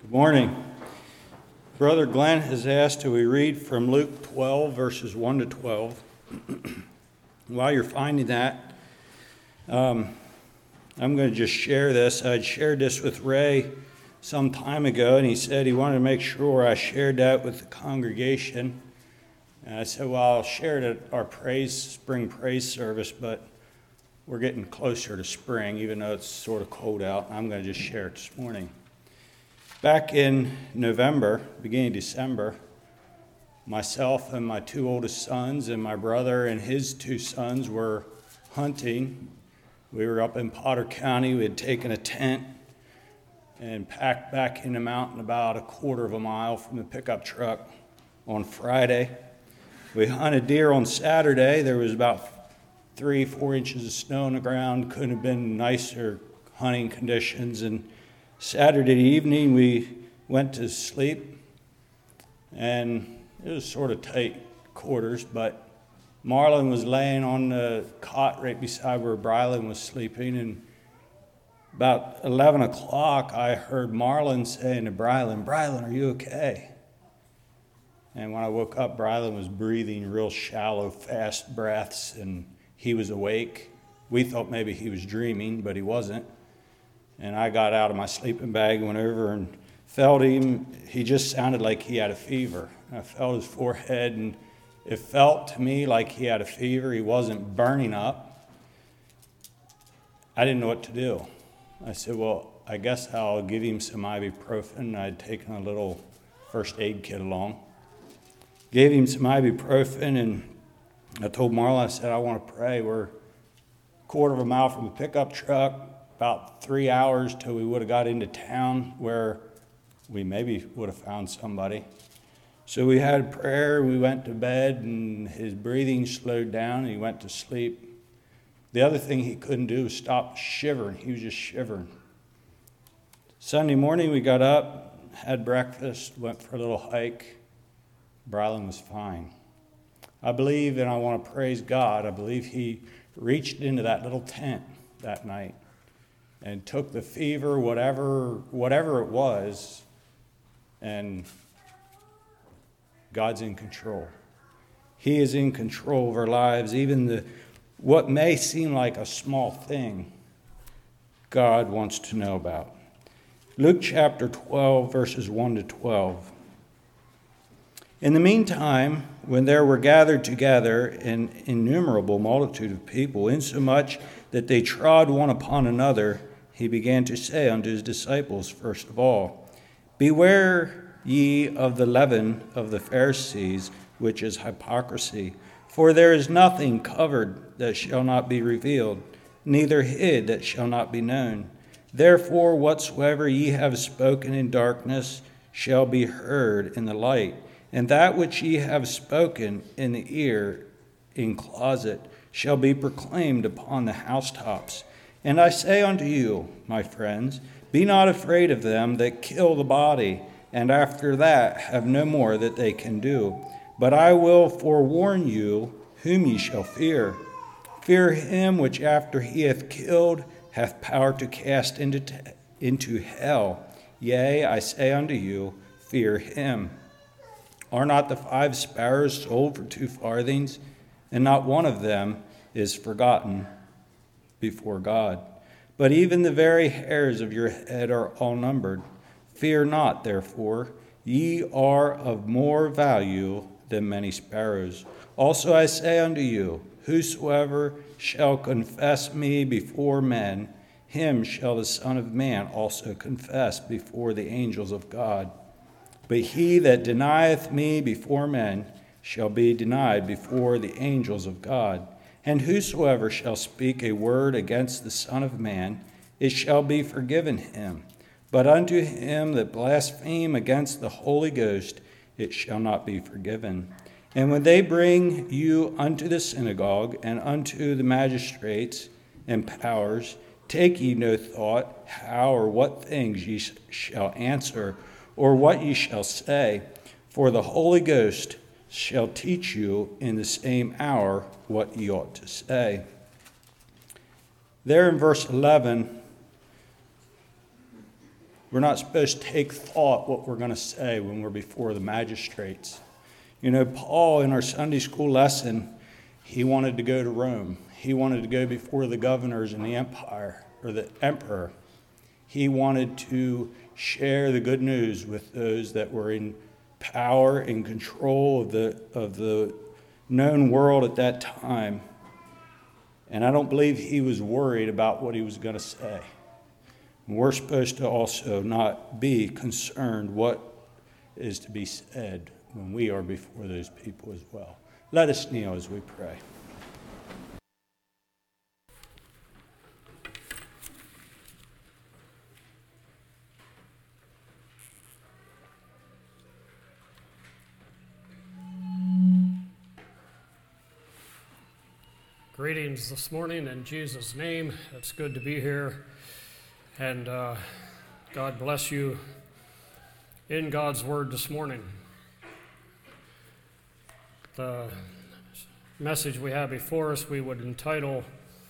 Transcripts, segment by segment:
Morning. Brother Glenn has asked that we read from Luke 12, verses 1 to 12. While you're finding that, I'm going to just share this. I'd shared this with Ray some time ago, and he said he wanted to make sure I shared that with the congregation. And I said, well, I'll share it at our spring praise service, but we're getting closer to spring, even though it's sort of cold out. I'm going to just share it this morning. Back in November, beginning of December, myself and my two oldest sons and my brother and his two sons were hunting. We were up in Potter County. We had taken a tent and packed back in the mountain about a quarter of a mile from the pickup truck on Friday. We hunted deer on Saturday. There was about 3-4 inches of snow on the ground. Couldn't have been nicer hunting conditions. And Saturday evening, we went to sleep, and it was sort of tight quarters, but Marlon was laying on the cot right beside where Brylan was sleeping, and about 11 o'clock, I heard Marlon saying to Brylan, "Brylan, are you okay?" And when I woke up, Brylan was breathing real shallow, fast breaths, and he was awake. We thought maybe he was dreaming, but he wasn't. And I got out of my sleeping bag, went over and felt him. He just sounded like he had a fever. I felt his forehead, and it felt to me like he had a fever. He wasn't burning up. I didn't know what to do. I said, well, I guess I'll give him some ibuprofen. I'd taken a little first aid kit along. Gave him some ibuprofen, and I told Marlon, I said, I want to pray. We're a quarter of a mile from the pickup truck. About 3 hours till we would have got into town where we maybe would have found somebody. So we had prayer, we went to bed, and his breathing slowed down, and he went to sleep. The other thing he couldn't do was stop shivering. He was just shivering. Sunday morning we got up, had breakfast, went for a little hike. Brylan was fine. I believe, and I want to praise God, I believe he reached into that little tent that night and took the fever, whatever it was, and God's in control. He is in control of our lives. Even what may seem like a small thing, God wants to know about. Luke chapter 12, verses 1 to 12. In the meantime, when there were gathered together an innumerable multitude of people, insomuch that they trod one upon another, he began to say unto his disciples, first of all, beware ye of the leaven of the Pharisees, which is hypocrisy. For there is nothing covered that shall not be revealed, neither hid that shall not be known. Therefore whatsoever ye have spoken in darkness shall be heard in the light, and that which ye have spoken in the ear in closet shall be proclaimed upon the housetops. And I say unto you, my friends, be not afraid of them that kill the body, and after that have no more that they can do. But I will forewarn you whom ye shall fear. Fear him which after he hath killed hath power to cast into hell. Yea, I say unto you, fear him. Are not the 5 sparrows sold for 2 farthings, and not one of them is forgotten before God? But even the very hairs of your head are all numbered. Fear not, therefore, ye are of more value than many sparrows. Also I say unto you, whosoever shall confess me before men, him shall the Son of Man also confess before the angels of God. But he that denieth me before men shall be denied before the angels of God. And whosoever shall speak a word against the Son of Man, it shall be forgiven him. But unto him that blaspheme against the Holy Ghost, it shall not be forgiven. And when they bring you unto the synagogue and unto the magistrates and powers, take ye no thought how or what things ye shall answer, or what ye shall say, for the Holy Ghost shall teach you in the same hour what ye ought to say. There in verse 11, We're not supposed to take thought what we're going to say when we're before the magistrates. You know, Paul, in our Sunday school lesson, he wanted to go to Rome. He wanted to go before the governors and the empire, or the emperor. He wanted to share the good news with those that were in power and control of the known world at that time. And I don't believe he was worried about what he was going to say. And we're supposed to also not be concerned what is to be said when we are before those people as well. Let us kneel as we pray. Greetings this morning in Jesus' name. It's good to be here, and God bless you in God's Word this morning. The message we have before us we would entitle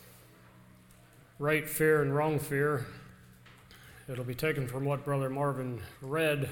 Right Fear and Wrong Fear. It'll be taken from what Brother Marvin read.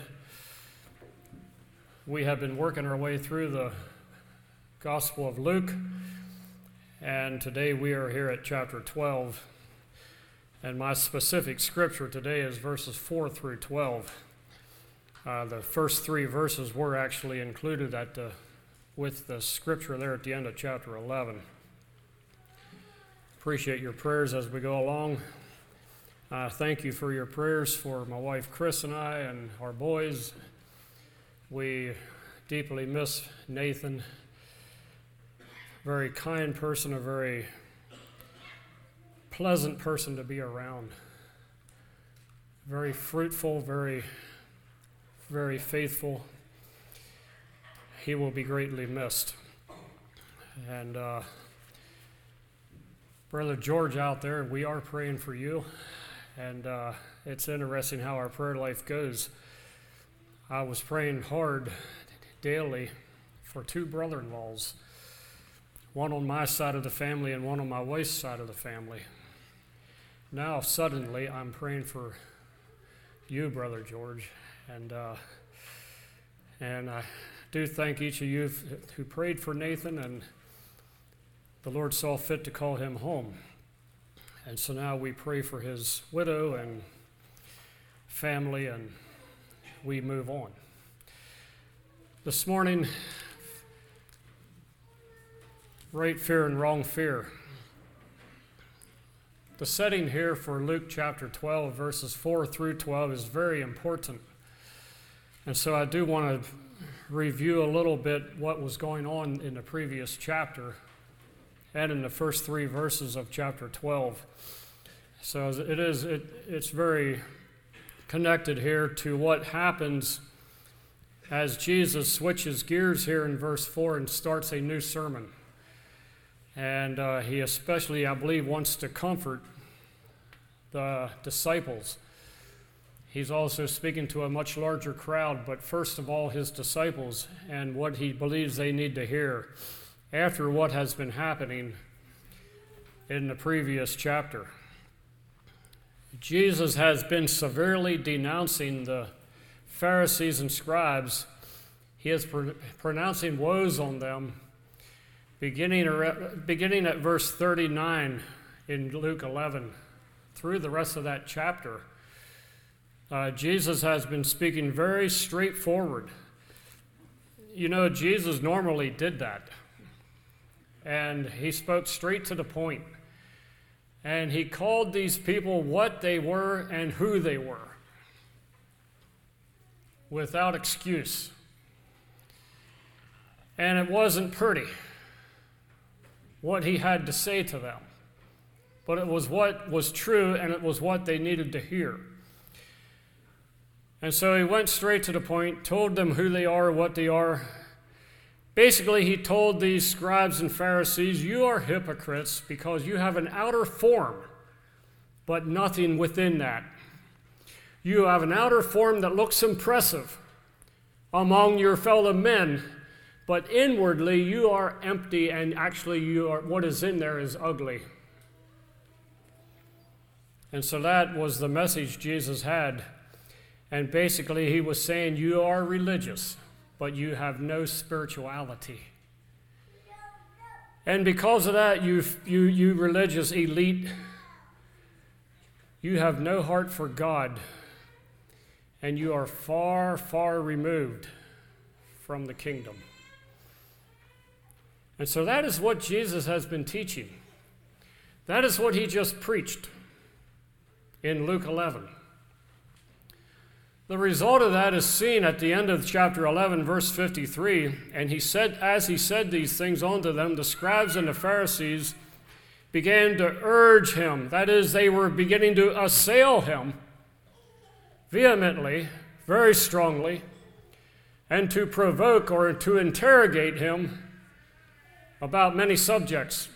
We have been working our way through the Gospel of Luke, and today we are here at chapter 12, and my specific scripture today is verses 4 through 12. The first three verses were actually included with the scripture there at the end of chapter 11. Appreciate your prayers as we go along. Thank you for your prayers for my wife Chris and I and our boys. We deeply miss Nathan. Very kind person, a very pleasant person to be around. Very fruitful, very, very faithful. He will be greatly missed. And Brother George out there, we are praying for you. And it's interesting how our prayer life goes. I was praying hard daily for two brother-in-laws. One on my side of the family and one on my wife's side of the family. Now, suddenly, I'm praying for you, Brother George, and I do thank each of you who prayed for Nathan, and the Lord saw fit to call him home. And so now we pray for his widow and family, and we move on. This morning, right fear and wrong fear. The setting here for Luke chapter 12, verses 4 through 12 is very important. And so I do want to review a little bit what was going on in the previous chapter and in the first three verses of chapter 12. So it's very connected here to what happens as Jesus switches gears here in verse 4 and starts a new sermon. And he especially, I believe, wants to comfort the disciples. He's also speaking to a much larger crowd, but first of all, his disciples and what he believes they need to hear after what has been happening in the previous chapter. Jesus has been severely denouncing the Pharisees and scribes. He is pronouncing woes on them. Beginning at verse 39 in Luke 11, through the rest of that chapter, Jesus has been speaking very straightforward. You know, Jesus normally did that. And he spoke straight to the point. And he called these people what they were and who they were, without excuse. And it wasn't pretty what he had to say to them. But it was what was true, and it was what they needed to hear. And so he went straight to the point, told them who they are, what they are. Basically, he told these scribes and Pharisees, you are hypocrites because you have an outer form, but nothing within that. You have an outer form that looks impressive among your fellow men, but inwardly you are empty, and actually what is in there is ugly. And so that was the message Jesus had. And basically he was saying, you are religious, but you have no spirituality. And because of that, you religious elite, you have no heart for God, and you are far, far removed from the kingdom. And so that is what Jesus has been teaching. That is what he just preached in Luke 11. The result of that is seen at the end of chapter 11, verse 53. And he said, as he said these things unto them, the scribes and the Pharisees began to urge him. That is, they were beginning to assail him vehemently, very strongly, and to provoke or to interrogate him about many subjects.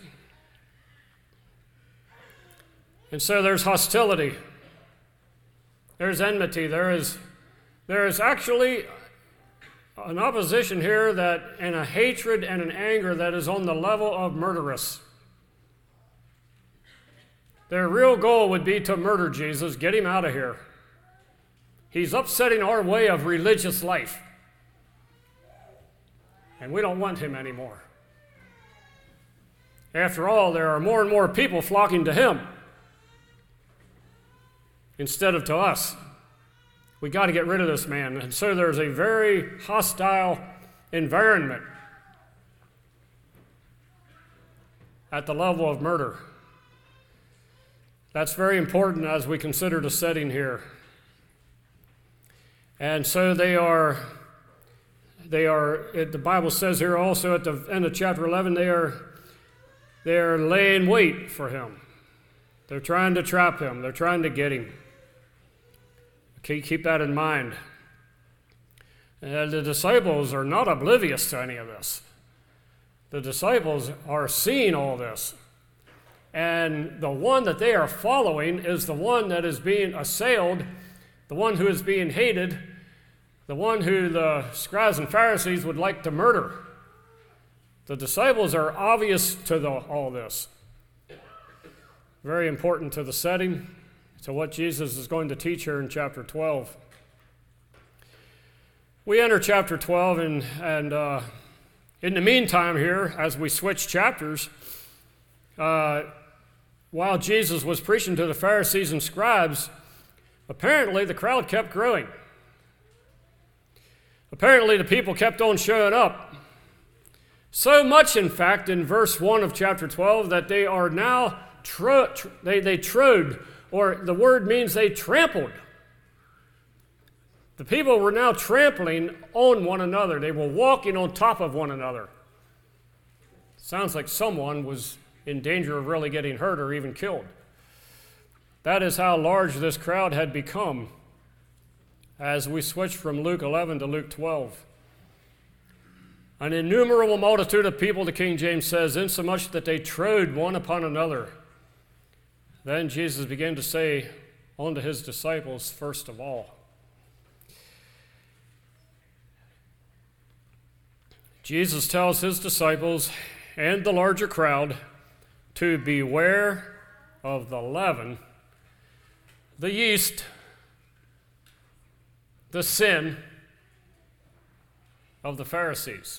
And so there's hostility. There's enmity. There is actually an opposition here and a hatred and an anger that is on the level of murderous. Their real goal would be to murder Jesus, get him out of here. He's upsetting our way of religious life. And we don't want him anymore. After all, there are more and more people flocking to him instead of to us. We got to get rid of this man. And so there's a very hostile environment at the level of murder. That's very important as we consider the setting here. And so the Bible says here also at the end of chapter 11, they are laying wait for him. They're trying to trap him. They're trying to get him. Okay, keep that in mind. The disciples are not oblivious to any of this. The disciples are seeing all this. And the one that they are following is the one that is being assailed, the one who is being hated, the one who the scribes and Pharisees would like to murder. The disciples are obvious to all this. Very important to the setting, to what Jesus is going to teach here in chapter 12. We enter chapter 12, and in the meantime here, as we switch chapters, while Jesus was preaching to the Pharisees and scribes, apparently the crowd kept growing. Apparently the people kept on showing up. So much, in fact, in verse 1 of chapter 12, that they are now they trode, or the word means they trampled. The people were now trampling on one another. They were walking on top of one another. Sounds like someone was in danger of really getting hurt or even killed. That is how large this crowd had become as we switched from Luke 11 to Luke 12. An innumerable multitude of people, the King James says, insomuch that they trode one upon another. Then Jesus began to say unto his disciples, first of all. Jesus tells his disciples and the larger crowd to beware of the leaven, the yeast, the sin of the Pharisees.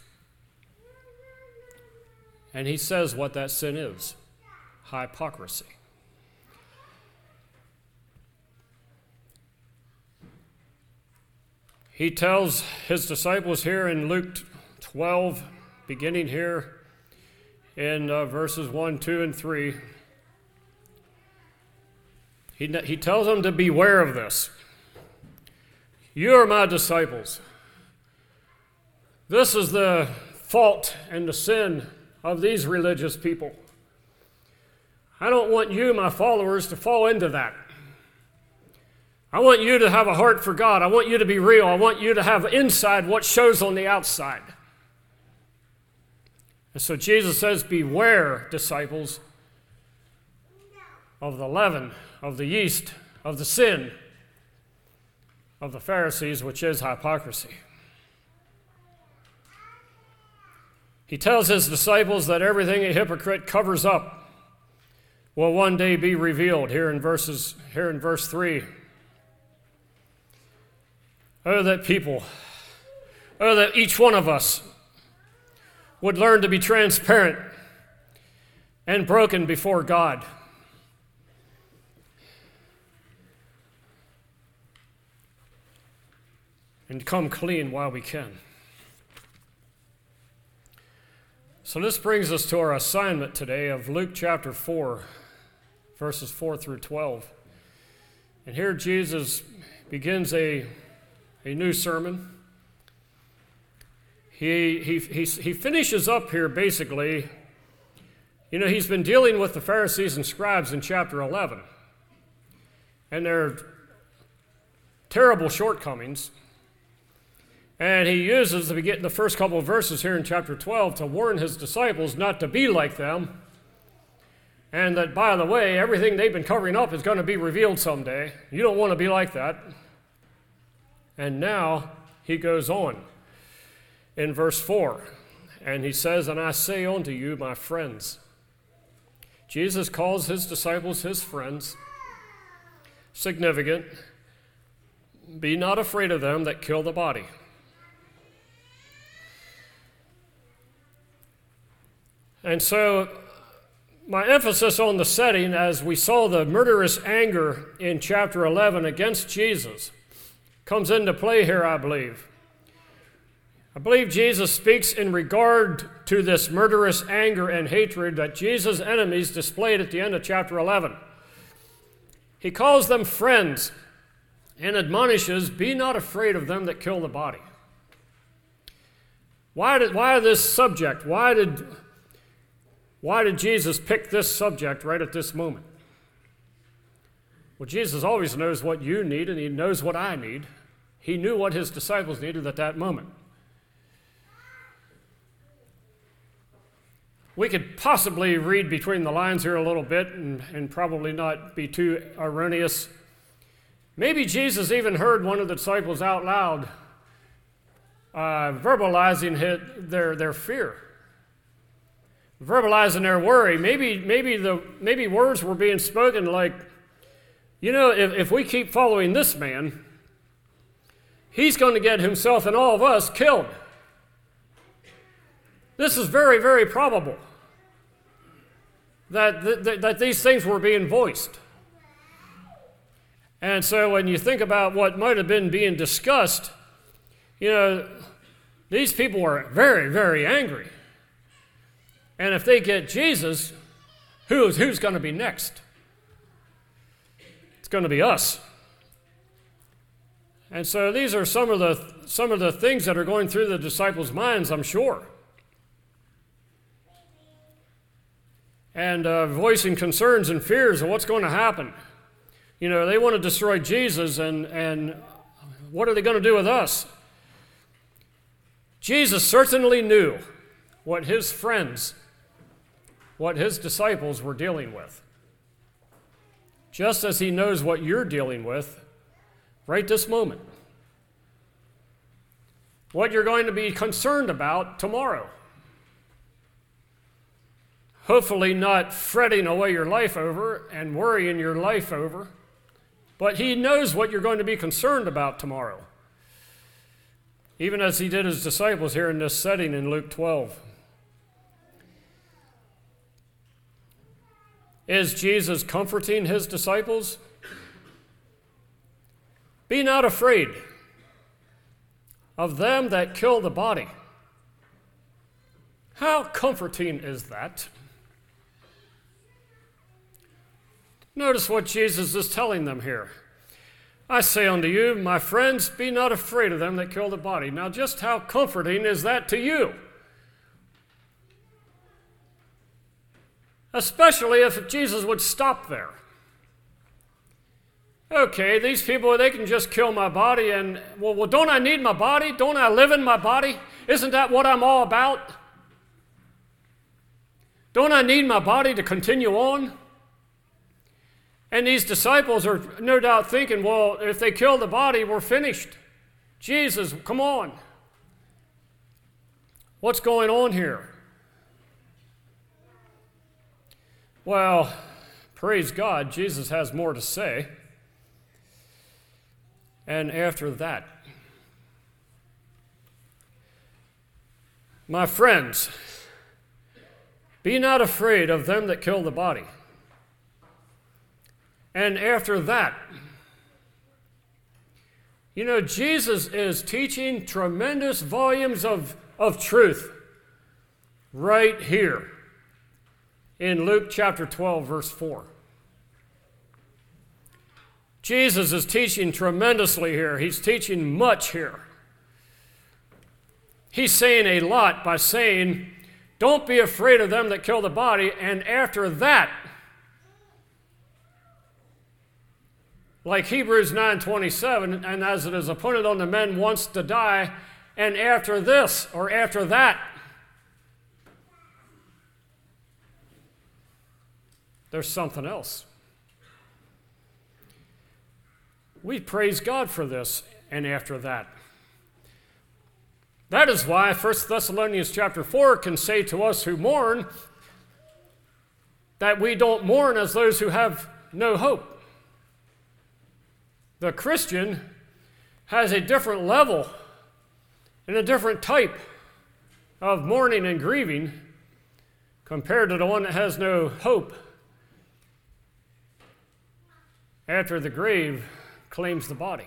And he says what that sin is: hypocrisy. He tells his disciples here in Luke 12, beginning here in verses 1, 2, and 3, he tells them to beware of this. You are my disciples. This is the fault and the sin of these religious people. I don't want you, my followers, to fall into that. I want you to have a heart for God. I want you to be real. I want you to have inside what shows on the outside. And so Jesus says, beware, disciples, of the leaven, of the yeast, of the sin of the Pharisees, which is hypocrisy. He tells his disciples that everything a hypocrite covers up will one day be revealed here in verse 3. Oh, that each one of us would learn to be transparent and broken before God. And come clean while we can. So this brings us to our assignment today of Luke chapter 4, verses 4 through 12. And here Jesus begins a new sermon. He finishes up here basically. You know, he's been dealing with the Pharisees and scribes in chapter 11. And their terrible shortcomings. And he uses the first couple of verses here in chapter 12 to warn his disciples not to be like them. And that, by the way, everything they've been covering up is going to be revealed someday. You don't want to be like that. And now he goes on in verse 4. And he says, "And I say unto you, my friends." Jesus calls his disciples his friends. Significant. "Be not afraid of them that kill the body." And so my emphasis on the setting, as we saw the murderous anger in chapter 11 against Jesus, comes into play here, I believe. I believe Jesus speaks in regard to this murderous anger and hatred that Jesus' enemies displayed at the end of chapter 11. He calls them friends and admonishes, "Be not afraid of them that kill the body." Why this subject? Why did Jesus pick this subject right at this moment? Well, Jesus always knows what you need, and he knows what I need. He knew what his disciples needed at that moment. We could possibly read between the lines here a little bit and probably not be too erroneous. Maybe Jesus even heard one of the disciples out loud verbalizing their fear. Verbalizing their worry. Maybe words were being spoken like, you know, if we keep following this man, he's going to get himself and all of us killed. This is very, very probable that these things were being voiced. And so when you think about what might have been being discussed, you know, these people were very, very angry. And if they get Jesus, who's going to be next? It's going to be us. And so these are some of the things that are going through the disciples' minds, I'm sure. And voicing concerns and fears of what's going to happen. You know, they want to destroy Jesus, and what are they going to do with us? Jesus certainly knew what his friends, what his disciples were dealing with. Just as he knows what you're dealing with right this moment. What you're going to be concerned about tomorrow. Hopefully not fretting away your life over and worrying your life over, but he knows what you're going to be concerned about tomorrow. Even as he did his disciples here in this setting in Luke 12. Is Jesus comforting his disciples? Be not afraid of them that kill the body. How comforting is that? Notice what Jesus is telling them here. I say unto you, my friends, be not afraid of them that kill the body. Now, just how comforting is that to you? Especially if Jesus would stop there. Okay, these people, they can just kill my body, and, well, don't I need my body? Don't I live in my body? Isn't that what I'm all about? Don't I need my body to continue on? And these disciples are no doubt thinking, well, if they kill the body, we're finished. Jesus, come on. What's going on here? Well, praise God, Jesus has more to say. And after that, My friends, be not afraid of them that kill the body. And after that, Jesus is teaching tremendous volumes of truth right here in Luke chapter 12, verse 4. Jesus is teaching tremendously here. He's teaching much here. He's saying a lot by saying, don't be afraid of them that kill the body, and after that, like Hebrews 9:27, and as it is appointed on the men once to die, and after this, or after that, there's something else. We praise God for this, and after that. That is why 1 Thessalonians chapter 4 can say to us who mourn that we don't mourn as those who have no hope. The Christian has a different level and a different type of mourning and grieving compared to the one that has no hope after the grave claims the body.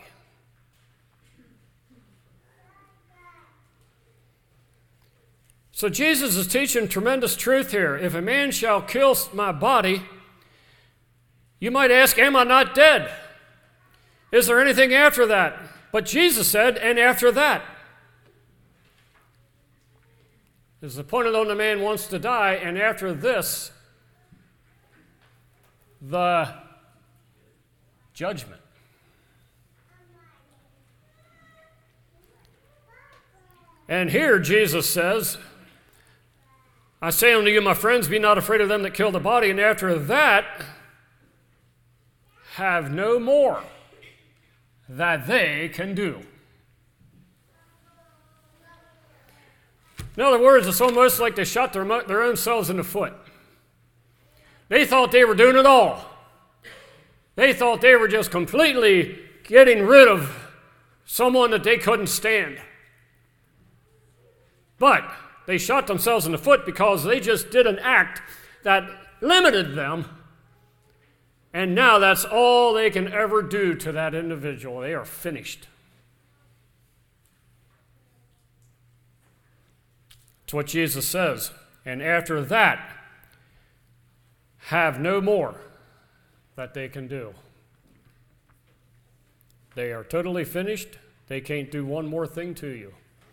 So Jesus is teaching tremendous truth here. If a man shall kill my body, you might ask, am I not dead? Is there anything after that? But Jesus said, and after that. It is appointed on the man once to die, and after this, the judgment. And here Jesus says, I say unto you, my friends, be not afraid of them that kill the body, and after that, have no more that they can do. In other words, it's almost like they shot their own selves in the foot. They thought they were doing it all. They thought they were just completely getting rid of someone that they couldn't stand. But they shot themselves in the foot because they just did an act that limited them, and now that's all they can ever do to that individual. They are finished. It's what Jesus says. And after that, have no more that they can do. They are totally finished. They can't do one more thing to you.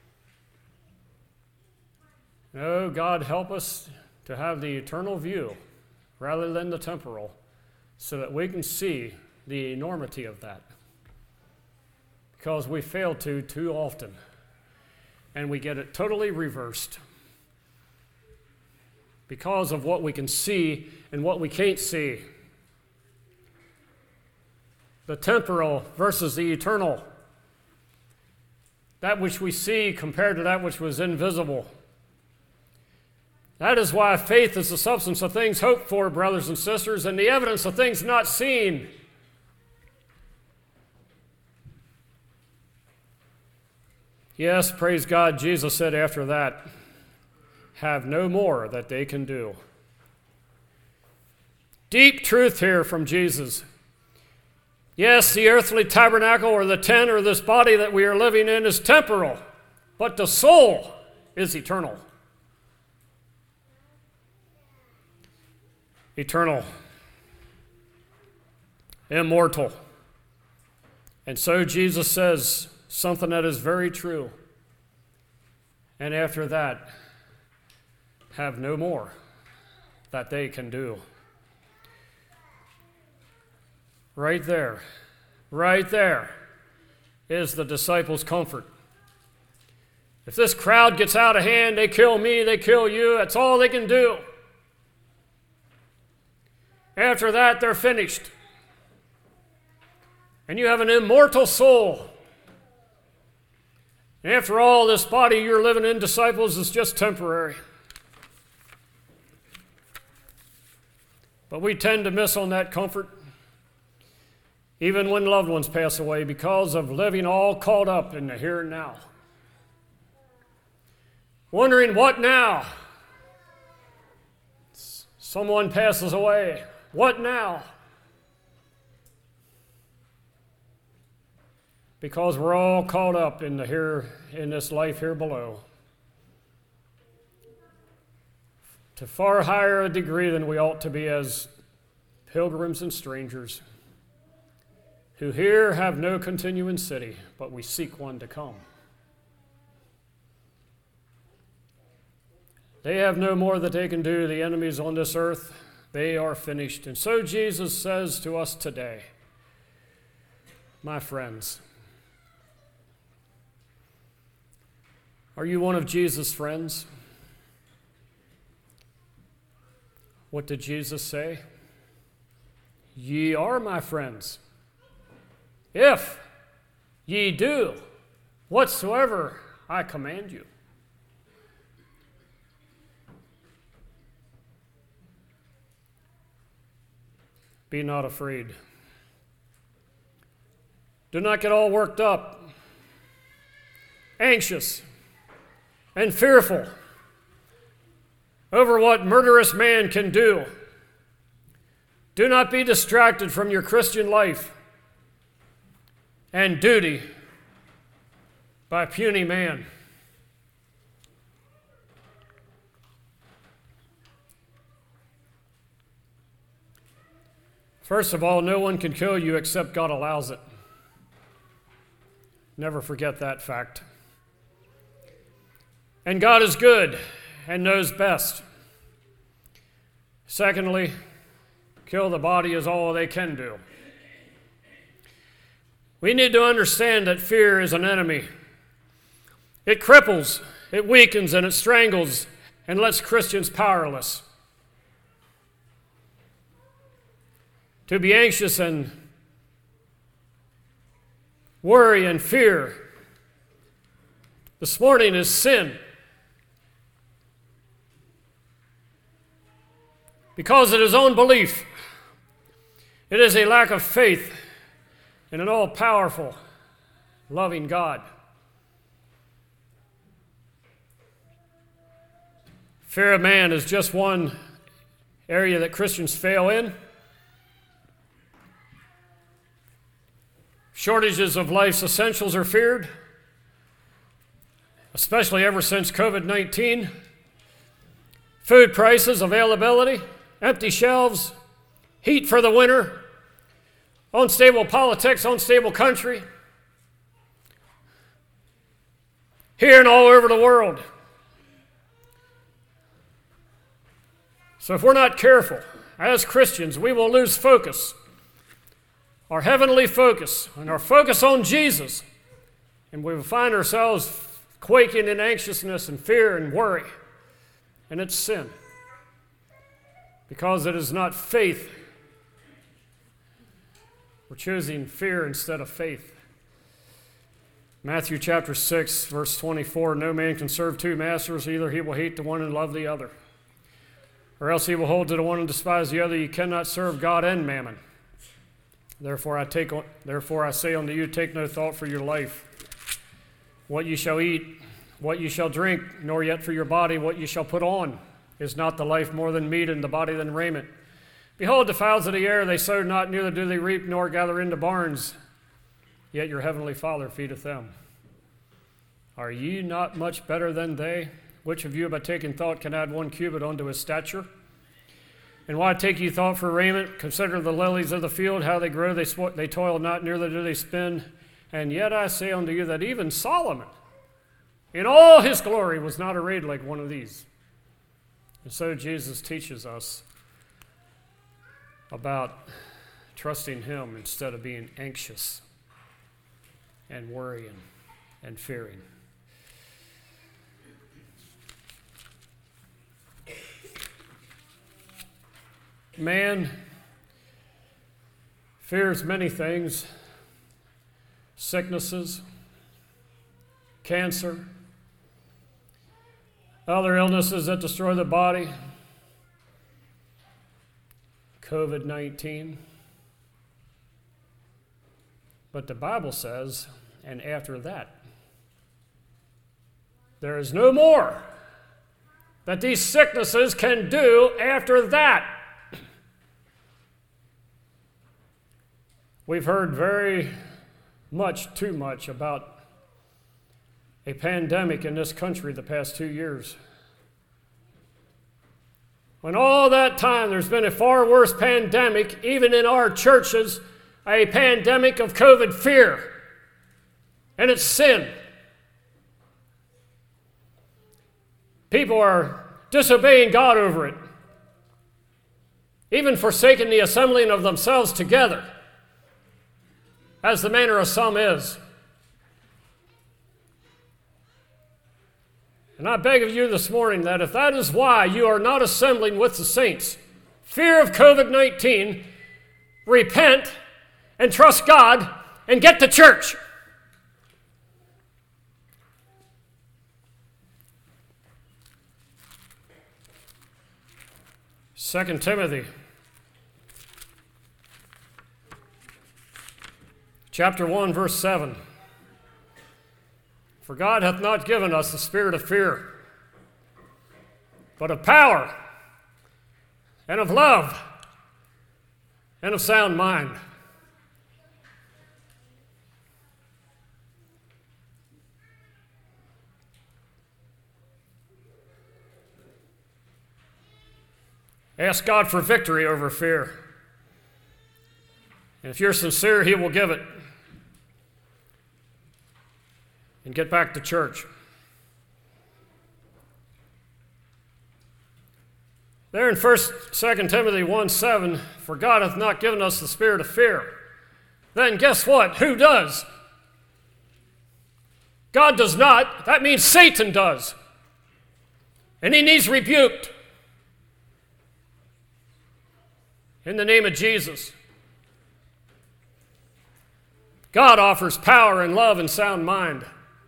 No, God help us to have the eternal view rather than the temporal, so that we can see the enormity of that. Because we fail to too often, and we get it totally reversed because of what we can see and what we can't see. The temporal versus the eternal. That which we see compared to that which was invisible. That is why faith is the substance of things hoped for, brothers and sisters, and the evidence of things not seen. Yes, praise God, Jesus said after that, have no more that they can do. Deep truth here from Jesus. Yes, the earthly tabernacle or the tent or this body that we are living in is temporal, but the soul is eternal. Eternal, immortal. And so Jesus says something that is very true. And after that, have no more that they can do. Right there is the disciples' comfort. If this crowd gets out of hand, they kill me, they kill you, that's all they can do. After that, they're finished. And you have an immortal soul. And after all, this body you're living in, disciples, is just temporary. But we tend to miss on that comfort, even when loved ones pass away, because of living all caught up in the here and now. wondering, what now? Someone passes away. What now? Because we're all caught up in this life here below, to far higher a degree than we ought to be as pilgrims and strangers, who here have no continuing city, but we seek one to come. They have no more that they can do, the enemies on this earth. They are finished. And so Jesus says to us today, my friends, are you one of Jesus' friends? What did Jesus say? Ye are my friends, if ye do whatsoever I command you. Be not afraid. Do not get all worked up, anxious, and fearful over what murderous man can do. Do not be distracted from your Christian life and duty by puny man. First of all, no one can kill you except God allows it. Never forget that fact. And God is good and knows best. Secondly, kill the body is all they can do. We need to understand that fear is an enemy. It cripples, it weakens, and it strangles and lets Christians powerless. To be anxious and worry and fear this morning is sin. Because it is unbelief. It is a lack of faith in an all-powerful, loving God. Fear of man is just one area that Christians fail in. Shortages of life's essentials are feared, especially ever since COVID-19. Food prices, availability, empty shelves, heat for the winter, unstable politics, unstable country, here and all over the world. So if we're not careful, as Christians, we will lose focus, our heavenly focus, and our focus on Jesus, and we will find ourselves quaking in anxiousness and fear and worry. And it's sin. Because it is not faith. We're choosing fear instead of faith. Matthew chapter 6, verse 24, no man can serve two masters, either he will hate the one and love the other, or else he will hold to the one and despise the other. You cannot serve God and mammon. Therefore I say unto you, take no thought for your life, what you shall eat, what you shall drink, nor yet for your body what you shall put on. Is not the life more than meat, and the body than raiment? Behold, the fowls of the air, they sow not, neither do they reap, nor gather into barns, yet your heavenly Father feedeth them. Are ye not much better than they? Which of you by taking thought can add 1 cubit unto his stature? And why take ye thought for raiment? Consider the lilies of the field, how they grow, they toil not, neither do they spin. And yet I say unto you that even Solomon, in all his glory, was not arrayed like one of these. And so Jesus teaches us about trusting him instead of being anxious and worrying and fearing. Man fears many things: sicknesses, cancer, other illnesses that destroy the body, COVID-19. But the Bible says, and after that, there is no more that these sicknesses can do after that. We've heard very much, too much, about a pandemic in this country the past 2 years. When all that time there's been a far worse pandemic, even in our churches, a pandemic of COVID fear. And it's sin. People are disobeying God over it, even forsaking the assembling of themselves together, as the manner of some is. And I beg of you this morning that if that is why you are not assembling with the saints, fear of COVID-19, repent and trust God and get to church. Second Timothy chapter 1, verse 7. For God hath not given us the spirit of fear, but of power, and of love, and of sound mind. Ask God for victory over fear. And if you're sincere, He will give it. And get back to church. There in 2 Timothy 1:7, for God hath not given us the spirit of fear. Then guess what? Who does? God does not. That means Satan does. And he needs rebuked. In the name of Jesus. God offers power and love and sound mind.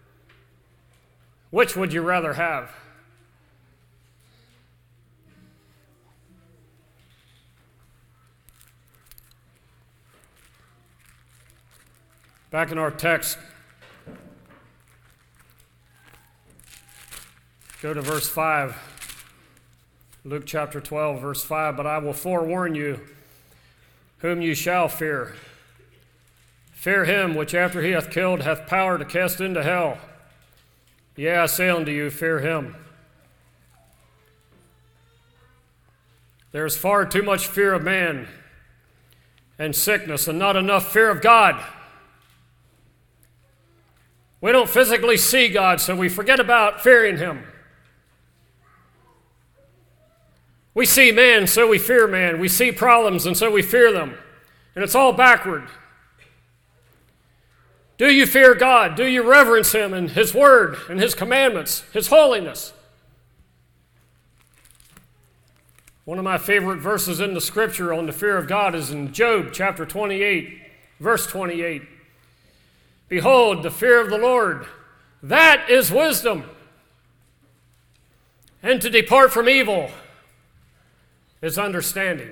Which would you rather have? Back in our text, go to verse 5. Luke chapter 12, verse 5. But I will forewarn you, whom you shall fear. Fear him which after he hath killed hath power to cast into hell. Yea, I say unto you, fear him. There is far too much fear of man and sickness and not enough fear of God. We don't physically see God, so we forget about fearing him. We see man, so we fear man. We see problems, and so we fear them. And it's all backward. Do you fear God? Do you reverence him and his word and his commandments, his holiness? One of my favorite verses in the scripture on the fear of God is in Job chapter 28, verse 28. Behold, the fear of the Lord, that is wisdom. And to depart from evil is understanding.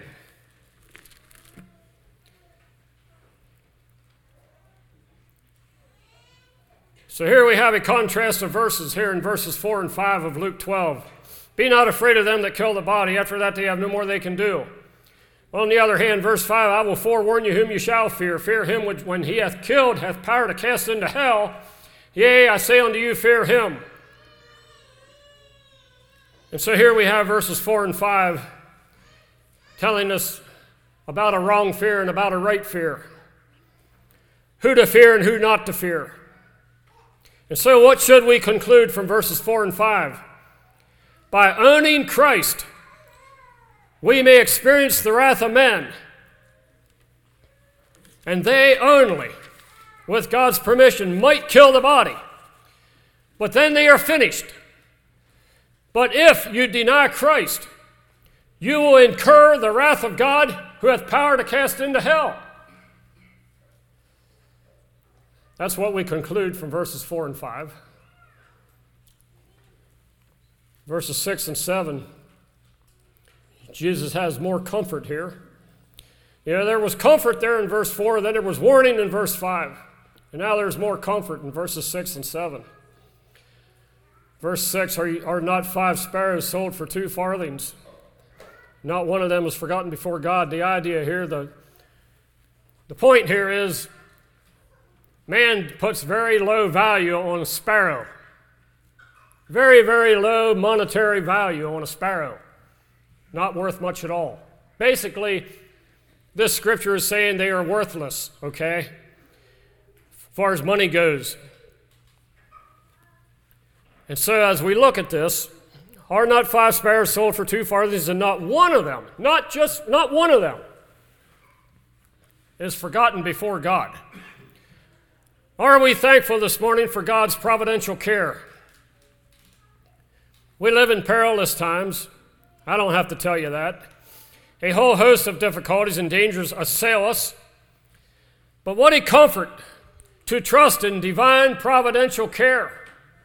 So here we have a contrast of verses here in verses 4 and 5 of Luke 12. Be not afraid of them that kill the body. After that they have no more they can do. On the other hand, verse 5, I will forewarn you whom you shall fear. Fear him which when he hath killed hath power to cast into hell. Yea, I say unto you, fear him. And so here we have verses 4 and 5 telling us about a wrong fear and about a right fear. Who to fear and who not to fear. And so what should we conclude from verses 4 and 5? By owning Christ, we may experience the wrath of men, and they only, with God's permission, might kill the body. But then they are finished. But if you deny Christ, you will incur the wrath of God, who hath power to cast into hell. That's what we conclude from verses 4 and 5. Verses 6 and 7, Jesus has more comfort here. There was comfort there in verse 4, then there was warning in verse 5. And now there's more comfort in verses 6 and 7. Verse 6, are not 5 sparrows sold for 2 farthings? Not one of them was forgotten before God. The idea here, the point here is, man puts very low value on a sparrow. Very, very low monetary value on a sparrow. Not worth much at all. Basically, this scripture is saying they are worthless, okay? As far as money goes. And so as we look at this, are not 5 sparrows sold for 2 farthings, and not one of them, not one of them, is forgotten before God? Are we thankful this morning for God's providential care? We live in perilous times. I don't have to tell you that. A whole host of difficulties and dangers assail us. But what a comfort to trust in divine providential care.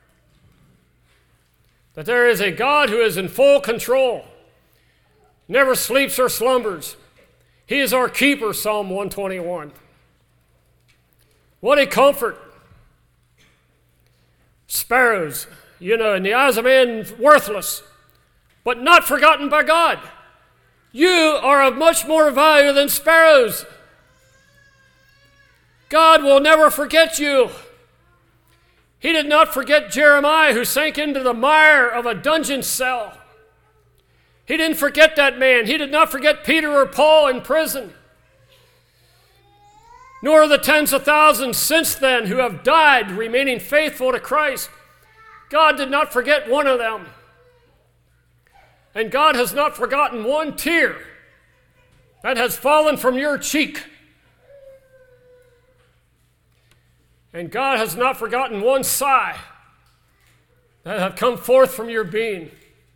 That there is a God who is in full control, never sleeps or slumbers. He is our keeper, Psalm 121. What a comfort. Sparrows, in the eyes of man, worthless, but not forgotten by God. You are of much more value than sparrows. God will never forget you. He did not forget Jeremiah, who sank into the mire of a dungeon cell. He didn't forget that man. He did not forget Peter or Paul in prison. Nor the tens of thousands since then who have died remaining faithful to Christ. God did not forget one of them. And God has not forgotten one tear that has fallen from your cheek. And God has not forgotten one sigh that have come forth from your being.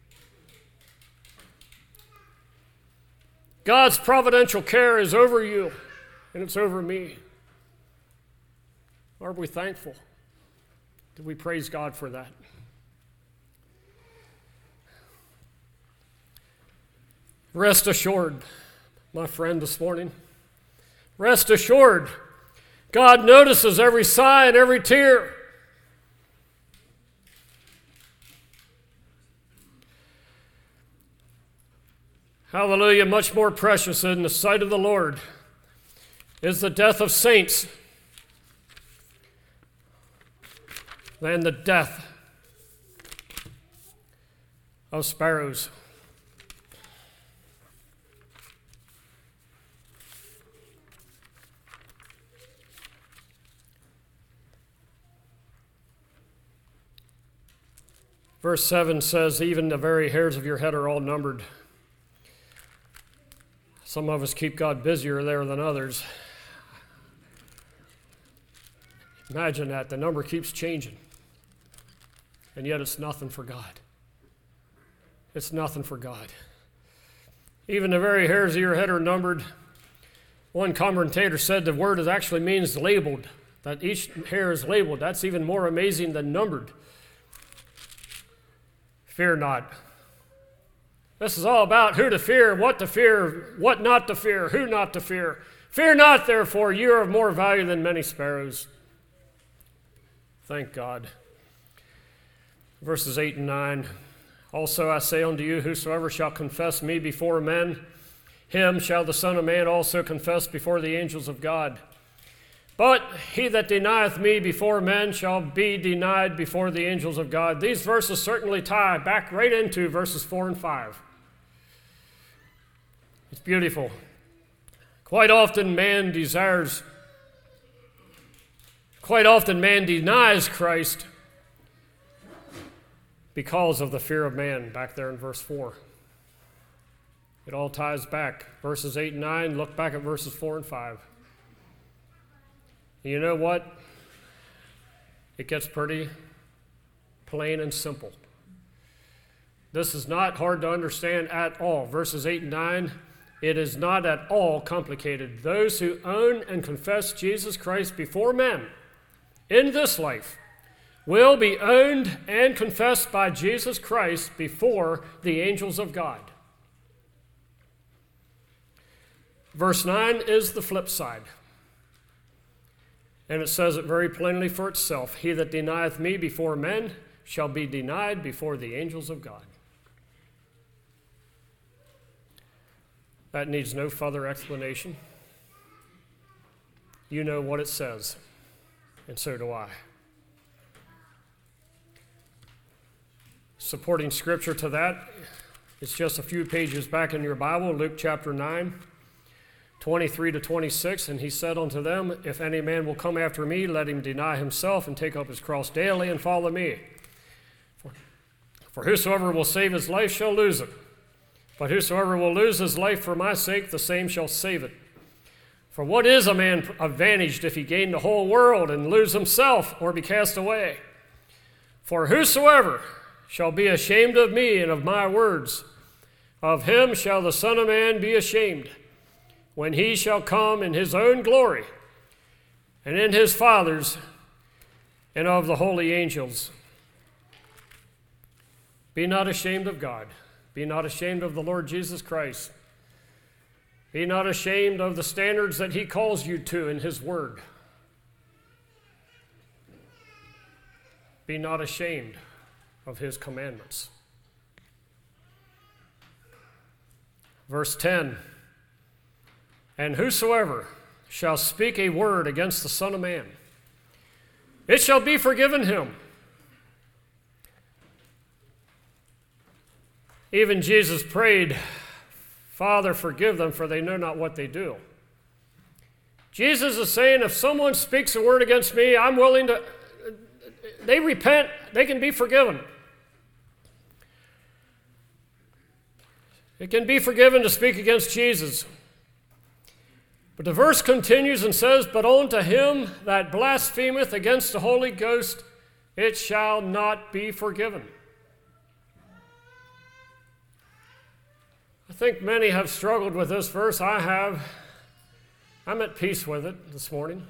God's providential care is over you, and it's over me. Are we thankful? Do we praise God for that? Rest assured, my friend, this morning. Rest assured. God notices every sigh and every tear. Hallelujah, much more precious in the sight of the Lord is the death of saints than the death of sparrows. Verse 7 says, even the very hairs of your head are all numbered. Some of us keep God busier there than others. Imagine that. The number keeps changing. And yet it's nothing for God. It's nothing for God. Even the very hairs of your head are numbered. One commentator said the word actually means labeled, that each hair is labeled. That's even more amazing than numbered. Fear not. This is all about who to fear, what not to fear, who not to fear. Fear not, therefore, you are of more value than many sparrows. Thank God. Verses 8 and 9. Also I say unto you, whosoever shall confess me before men, him shall the Son of Man also confess before the angels of God. But he that denieth me before men shall be denied before the angels of God. These verses certainly tie back right into verses 4 and 5. It's beautiful. Quite often man denies Christ because of the fear of man, back there in verse 4. It all ties back. Verses 8 and 9, look back at verses 4 and 5. You know what? It gets pretty plain and simple. This is not hard to understand at all. Verses 8 and 9, it is not at all complicated. Those who own and confess Jesus Christ before men in this life will be owned and confessed by Jesus Christ before the angels of God. Verse 9 is the flip side. And it says it very plainly for itself. He that denieth me before men shall be denied before the angels of God. That needs no further explanation. You know what it says, and so do I. Supporting scripture to that, it's just a few pages back in your Bible, Luke chapter 9, 23 to 26. And he said unto them, if any man will come after me, let him deny himself and take up his cross daily and follow me. For whosoever will save his life shall lose it. But whosoever will lose his life for my sake, the same shall save it. For what is a man advantaged if he gain the whole world and lose himself or be cast away? For whosoever shall be ashamed of me and of my words, of him shall the Son of Man be ashamed, when he shall come in his own glory, and in his Father's, and of the holy angels. Be not ashamed of God. Be not ashamed of the Lord Jesus Christ. Be not ashamed of the standards that he calls you to in his word. Be not ashamed of his commandments. Verse 10, and whosoever shall speak a word against the Son of Man, it shall be forgiven him. Even Jesus prayed, Father, forgive them, for they know not what they do. Jesus is saying, if someone speaks a word against me, I'm willing to, they repent, they can be forgiven. It can be forgiven to speak against Jesus. But the verse continues and says, but unto him that blasphemeth against the Holy Ghost, it shall not be forgiven. I think many have struggled with this verse. I have. I'm at peace with it this morning.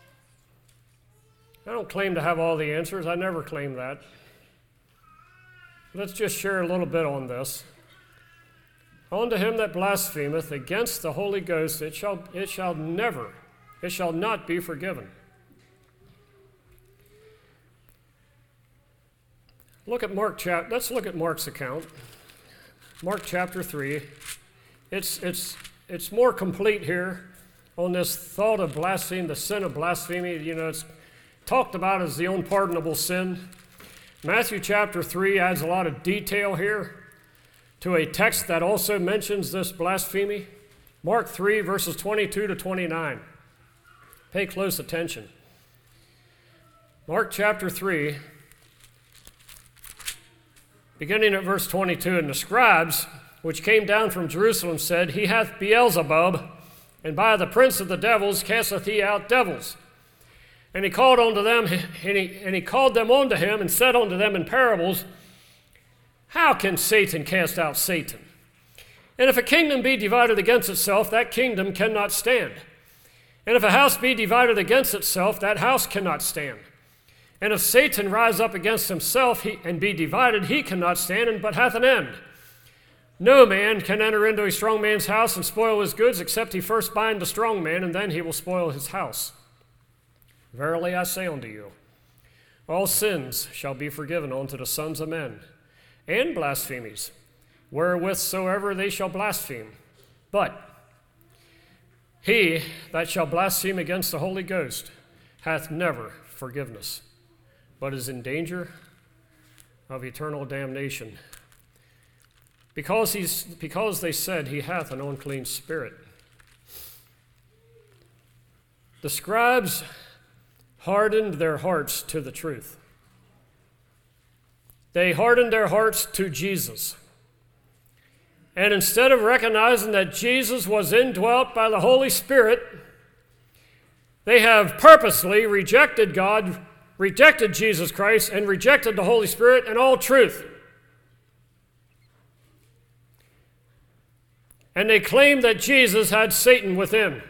I don't claim to have all the answers. I never claim that. Let's just share a little bit on this. Unto him that blasphemeth against the Holy Ghost, it shall not be forgiven. Let's look at Mark's account. Mark chapter 3. It's more complete here on this thought of blasphemy, the sin of blasphemy. You know, it's talked about as the unpardonable sin. Matthew chapter 3 adds a lot of detail here to a text that also mentions this blasphemy. Mark 3, verses 22 to 29. Pay close attention. Mark chapter 3, beginning at verse 22, and the scribes, which came down from Jerusalem, said, He hath Beelzebub, and by the prince of the devils casteth he out devils. And he called unto them, and he called them unto him, and said unto them in parables, How can Satan cast out Satan? And if a kingdom be divided against itself, that kingdom cannot stand. And if a house be divided against itself, that house cannot stand. And if Satan rise up against himself and be divided, he cannot stand, but hath an end. No man can enter into a strong man's house and spoil his goods, except he first bind the strong man, and then he will spoil his house. Verily I say unto you, all sins shall be forgiven unto the sons of men, and blasphemies, wherewith soever they shall blaspheme. But he that shall blaspheme against the Holy Ghost hath never forgiveness, but is in danger of eternal damnation, because they said he hath an unclean spirit. The scribes hardened their hearts to the truth. They hardened their hearts to Jesus. And instead of recognizing that Jesus was indwelt by the Holy Spirit, they have purposely rejected God, rejected Jesus Christ, and rejected the Holy Spirit and all truth. And they claim that Jesus had Satan within.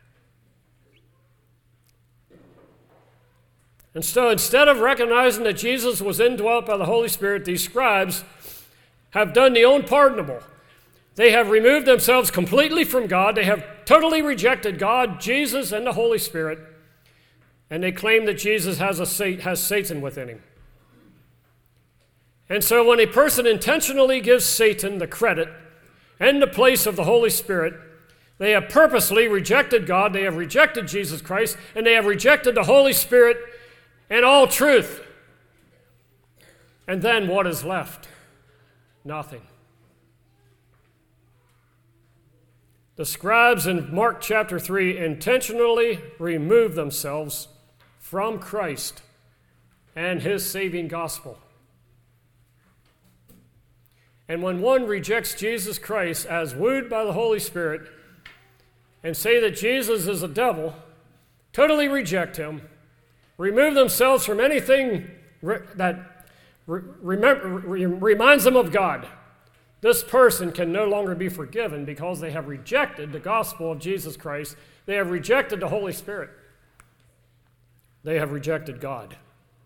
And so instead of recognizing that Jesus was indwelt by the Holy Spirit, these scribes have done the unpardonable. They have removed themselves completely from God. They have totally rejected God, Jesus, and the Holy Spirit. And they claim that Jesus has Satan within him. And so when a person intentionally gives Satan the credit and the place of the Holy Spirit, they have purposely rejected God, they have rejected Jesus Christ, and they have rejected the Holy Spirit and all truth. And then what is left? Nothing. The scribes in Mark chapter 3 intentionally remove themselves from Christ and his saving gospel. And when one rejects Jesus Christ as wooed by the Holy Spirit and say that Jesus is a devil, totally reject him, remove themselves from anything that reminds them of God, this person can no longer be forgiven because they have rejected the gospel of Jesus Christ. They have rejected the Holy Spirit. They have rejected God.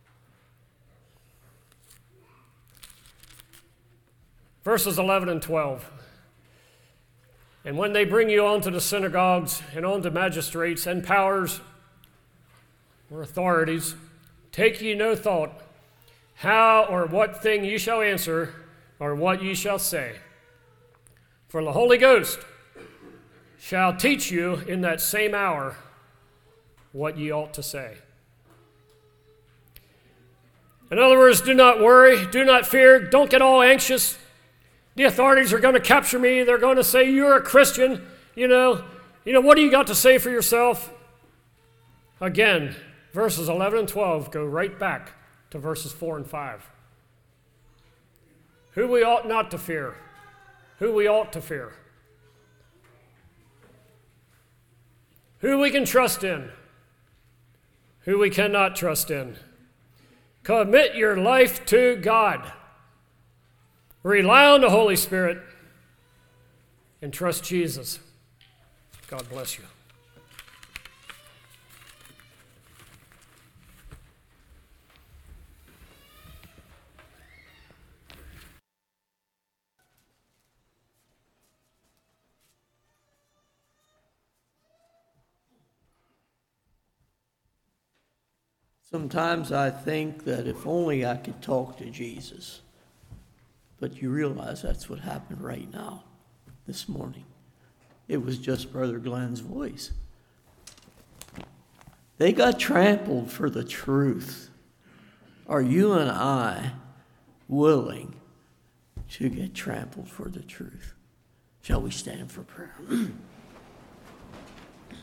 Verses 11 and 12. And when they bring you onto the synagogues and onto magistrates and powers or authorities, take ye no thought how or what thing ye shall answer or what ye shall say. For the Holy Ghost shall teach you in that same hour what ye ought to say. In other words, do not worry, do not fear, don't get all anxious. The authorities are going to capture me. They're going to say, you're a Christian. You know, what do you got to say for yourself? Again, verses 11 and 12 go right back to verses 4 and 5. Who we ought not to fear. Who we ought to fear. Who we can trust in. Who we cannot trust in. Commit your life to God. Rely on the Holy Spirit and trust Jesus. God bless you. Sometimes I think that if only I could talk to Jesus. But you realize that's what happened right now, this morning. It was just Brother Glenn's voice. They got trampled for the truth. Are you and I willing to get trampled for the truth? Shall we stand for prayer?